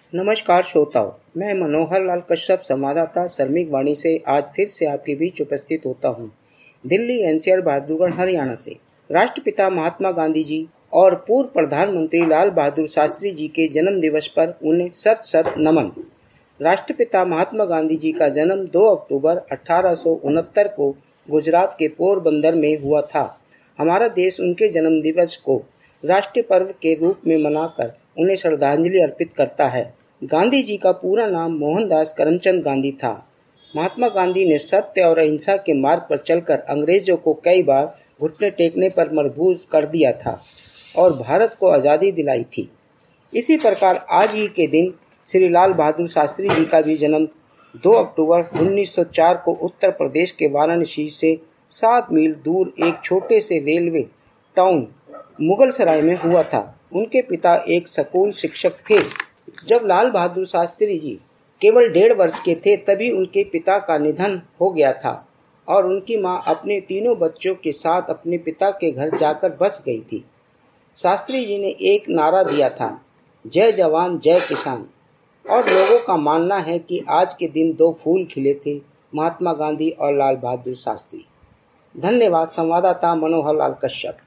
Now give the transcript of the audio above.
नमस्कार श्रोताओं, मैं मनोहर लाल कश्यप संवाददाता श्रमिक वाणी से आज फिर से आपके बीच उपस्थित होता हूँ। दिल्ली एनसीआर बहादुरगढ़ हरियाणा से। राष्ट्रपिता महात्मा गांधी जी और पूर्व प्रधानमंत्री लाल बहादुर शास्त्री जी के जन्म दिवस पर उन्हें शत शत नमन। राष्ट्रपिता महात्मा गांधी जी का जन्म 2 अक्टूबर 1869 को गुजरात के पोरबंदर में हुआ था। हमारा देश उनके जन्म दिवस को राष्ट्रीय पर्व के रूप में मनाकर उन्हें श्रद्धांजलि अर्पित करता है। गांधी जी का पूरा नाम मोहनदास करमचंद गांधी था। महात्मा गांधी ने सत्य और अहिंसा के मार्ग पर चलकर अंग्रेजों को कई बार घुटने टेकने पर मजबूर कर दिया था और भारत को आज़ादी दिलाई थी। इसी प्रकार आज ही के दिन श्री लाल बहादुर शास्त्री जी का भी जन्म 2 अक्टूबर 1904 को उत्तर प्रदेश के वाराणसी से 7 मील दूर एक छोटे से रेलवे टाउन मुगलसराय में हुआ था। उनके पिता एक स्कूल शिक्षक थे। जब लाल बहादुर शास्त्री जी केवल 1.5 वर्ष के थे तभी उनके पिता का निधन हो गया था और उनकी मां अपने तीनों बच्चों के साथ अपने पिता के घर जाकर बस गई थी। शास्त्री जी ने एक नारा दिया था, जय जवान जय किसान, और लोगों का मानना है कि आज के दिन 2 फूल खिले थे, महात्मा गांधी और लाल बहादुर शास्त्री। धन्यवाद। संवाददाता मनोहर लाल कश्यप।